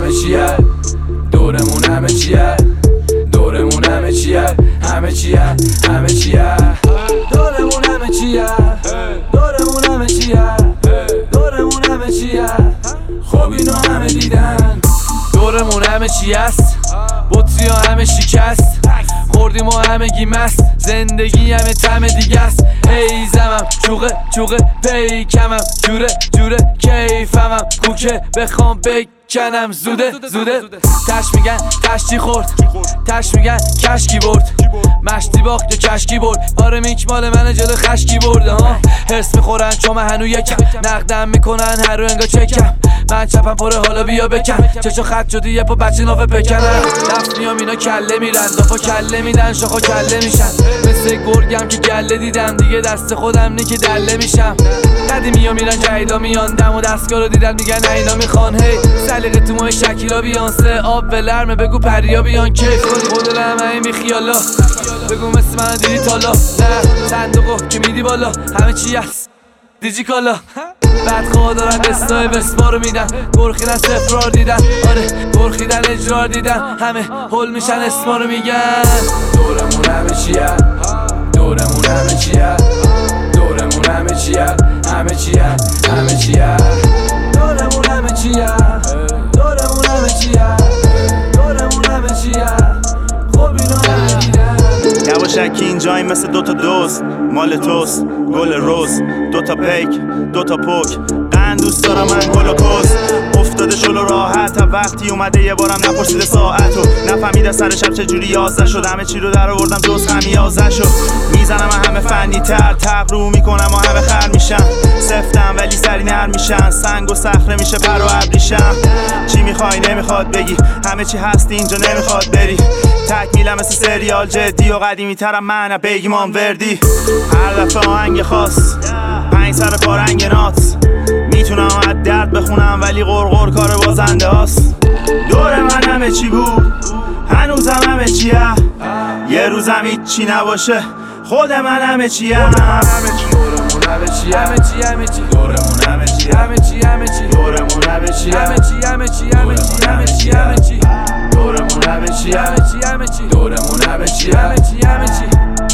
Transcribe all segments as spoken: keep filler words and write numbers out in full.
همه چیه، دورمون همه چیه، دورمون همه چیه، همه چیه، همه چیه، دورمون همه چیه، دورمون همه چیه، دورمون همه چیه. خب اینو همه دیدن، دورمون همه چی است، بطری ها همه شکست، خوردیم و همه گی مست، زندگی همه تم دیگه است. هی زمم چوقه چوقه پیکمم، جوره جوره کیفمم، کوکه بخوام بکنم زوده زوده. تش میگن تشتی خورد، تش میگن کشکی برد، مشتی باخت یا کشکی برد. آره میک مال منه جلو خشکی برده ها. حس میخورن چون من هنو یکم، نقدم میکنن هر رو انگا چکم. من چپم پره حالا بیا بکن، چشو خط شدی یه پا بچه نافه پکنن. دفت میام اینا کله میرن، دافا کله میدن شاخا کله میشن. مثل گرگم که گله دیدم دیگه دست خودم نی که دله میشم. قدیمی ها میرن جدیدا میان، دم و دستگاه رو دیدن میگن نه اینا میخوان. هی سلیقه تو ماه شکیلا بیانسه، آب ولرمه بگو پریا بیان کیف کنی خود لمه میخیالا. بگو مثل من دیدی تالا، نه صندوقو که میدی بالا همه چی هست دیجی کالا. بعد خواه دارن دستای بسما رو میدن، گرخیدن سفرار دیدن، آره گرخیدن اجرار دیدن، همه هل میشن اسما رو میگن. دورمون همه چیه، دورمون همه چیه، دورمون همه چیه، همه چیه، همه چیه، دورمون همه چیه، دورمون همه چیه، دورمون همه چیه. خب اینو همه دیدن. یواشکی اینجایی مثل دوتا دوست، مال توست گل روز، دوتا پیک دوتا پوک، قند دوست دارم من گل و کس. افتاده شلو راحت تا وقتی اومده یه بارم نپرسیده ساعتو، نفهمیده سر شب چجوری یازده شد. همه چی رو در آوردم جز خمیازه شد. میزنم همه فنی تر، تقرو میکنم و همه خر میشن. سفتم ولی سری نر میشن، سنگ و صخره میشه پر و ابریشم. چی میخوای نمیخواد بگی، همه چی هست اینجا نمیخواد بری. تکمیلم مثل سریال جدی و قدیمی ترم من بگیم آن وردی. هر دفعه آهنگ خاص، پنج سر پارنگ نات، میتونم از درد بخونم ولی غرغر کار بازنده هاست. دور من همه چی بود، هنوزم همه چیه، یه روزم هیچی نباشه خود من همه چیه. دورمون همه چی، همه چی، همه چی، دورمون همه چی، همه چی، همه چی، دورمون همه چی، همه چی، همه چی، همه چی، همه چی، همه چی، دورمون همه چی، همه چی، همه چی، دورمون همه چی، همه چی، همه چی،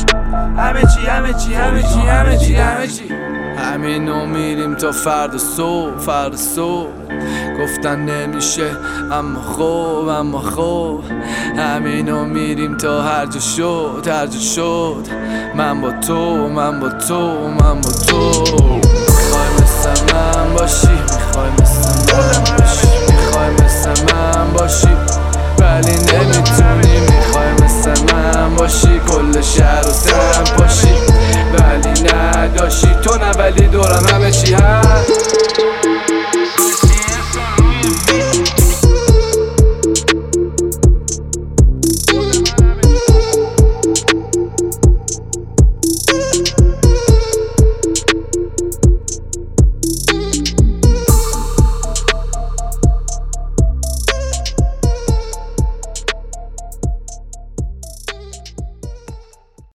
همه چی، همه چی، همه چی، همه چی، همه چی. همینو میریم تا فرد صبح، فرد صبح گفتن نمیشه اما خوب، اما خوب. همینو میریم تا هر جا شد، هر جا شد. من با تو، من با تو، من با تو. میخوای مثل من باشی، میخوای مثل من باشی، میخوای مثل من باشی ولی نمیتونی. میخوای مثل من باشی کل شهر و سرم باشی ولی نداشی تو، نه ولی دورم همه چی هست.